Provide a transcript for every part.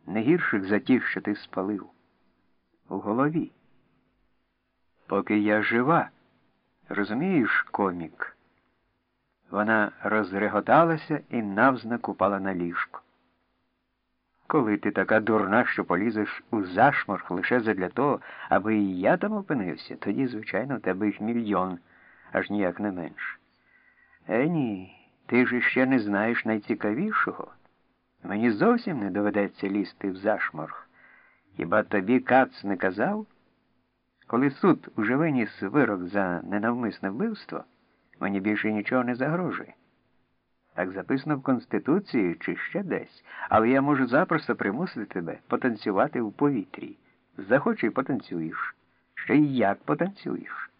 не гірших за ті, що ти спалив. У голові. Поки я жива, розумієш, комік? Вона розреготалася і навзнак упала на ліжко. Коли ти така дурна, що полізеш у зашморг лише задля того, аби і я там опинився, тоді, звичайно, у тебе їх мільйон, аж ніяк не менше. Ні, ти ж іще не знаєш найцікавішого. Мені зовсім не доведеться лізти в зашморг. Хіба тобі Кац не казав? Коли суд уже виніс вирок за ненавмисне вбивство, мені більше нічого не загрожує. Так записано в Конституції чи ще десь, але я можу запросто примусити тебе потанцювати у повітрі. Захочу і потанцюєш. Ще й як потанцюєш.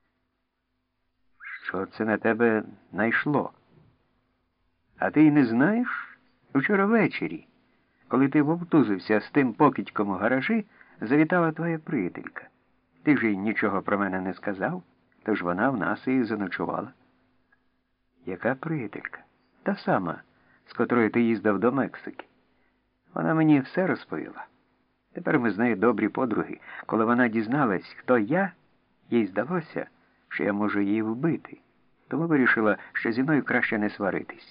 Що це на тебе найшло? А ти й не знаєш? Вчора ввечері, коли ти вовтузився з тим покидьком у гаражі, завітала твоя приятелька. Ти ж їй нічого про мене не сказав, тож вона в нас і заночувала. Яка приятелька? Та сама, з котрою ти їздив до Мексики. Вона мені все розповіла. Тепер ми з нею добрі подруги. Коли вона дізналась, хто я, їй здалося, що я можу її вбити. Тому вирішила, що зі мною краще не сваритися.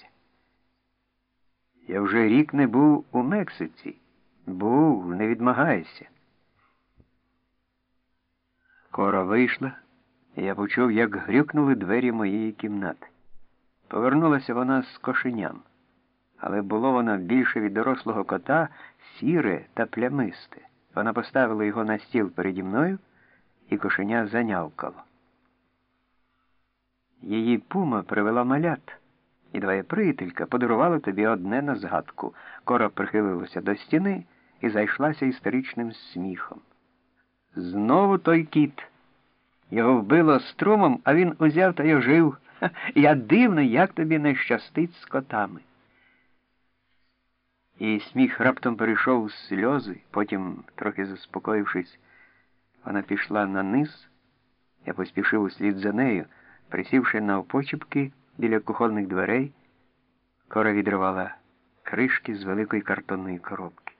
Я вже рік не був у Мексиці. Був, не відмагайся. Кора вийшла, і я почув, як грюкнули двері моєї кімнати. Повернулася вона з кошеням, але було воно більше від дорослого кота, сіре та плямисте. Вона поставила його на стіл переді мною, і кошеня занявкало. Її пума привела малят, і твоя приятелька подарувала тобі одне на згадку. Кора прихилилася до стіни і зайшлася істеричним сміхом. Знову той кіт. Його вбило струмом, а він узяв та й ожив. Я дивно, як тобі не щастить з котами. І сміх раптом перейшов у сльози, потім, трохи заспокоївшись, вона пішла на низ. Я поспішив услід за нею, присівши навпочіпки біля кухонних дверей. Кора відривала кришки з великої картонної коробки.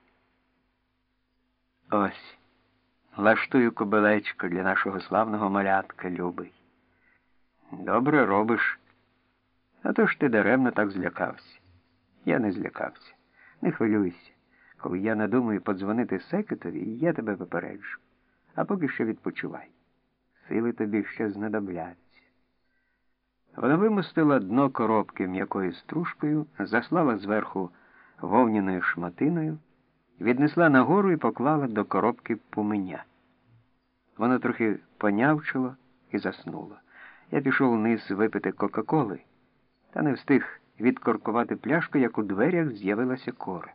Ось, лаштую кобилечко для нашого славного малятка, любий. Добре робиш. А то ж ти даремно так злякався. Я не злякався. Не хвилюйся. Коли я надумаю подзвонити Секетові, я тебе попереджу. А поки що відпочивай. Сили тобі ще знадобляться. Вона вимостила дно коробки м'якою стружкою, заслала зверху вовняною шматиною, віднесла нагору і поклала до коробки пуменя. Воно трохи понявчило і заснуло. Я пішов вниз випити Кока-Коли, та не встиг відкоркувати пляшку, як у дверях з'явилася Кора.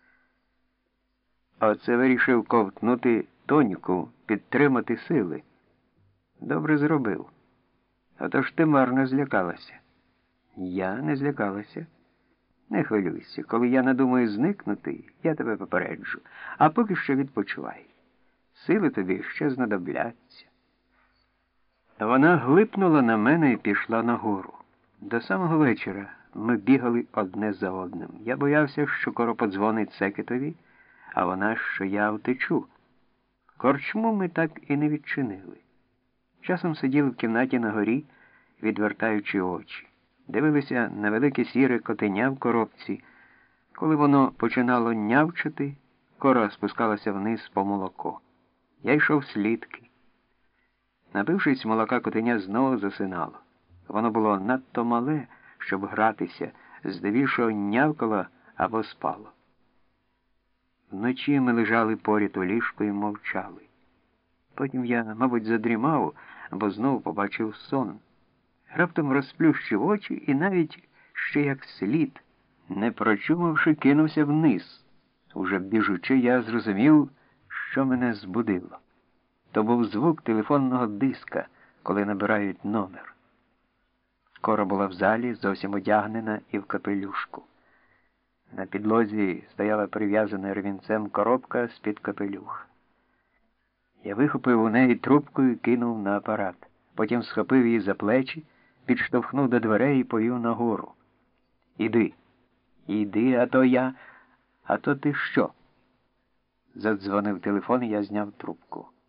Оце вирішив ковтнути тоніку, підтримати сили. Добре зробив. Отож ти марно злякалася. Я не злякалася. Не хвилюйся, коли я надумаю зникнути, я тебе попереджу. А поки що відпочивай. Сили тобі ще знадобляться. Вона глипнула на мене і пішла нагору. До самого вечора ми бігали одне за одним. Я боявся, що Кора подзвонить Секетові, а вона, що я втечу. Корчму ми так і не відчинили. Часом сиділи в кімнаті на горі, відвертаючи очі. Дивилися на велике сіре котеня в коробці. Коли воно починало нявчати, Кора спускалася вниз по молоко. Я йшов слідки. Напившись молока, котеня знову засинало. Воно було надто мале, щоб гратися, здебільшого нявкало або спало. Вночі ми лежали поряд у ліжку і мовчали. Потім я, мабуть, задрімав, бо знову побачив сон. Раптом розплющив очі і навіть ще як слід, не прочумавши, кинувся вниз. Уже біжучи, я зрозумів, що мене збудило. То був звук телефонного диска, коли набирають номер. Кора була в залі, зовсім одягнена і в капелюшку. На підлозі стояла прив'язана ремінцем коробка з-під капелюха. Я вихопив у неї трубку і кинув на апарат. Потім схопив її за плечі, підштовхнув до дверей і повів нагору. Іди, а то я, а то ти що? Задзвонив телефон, і я зняв трубку.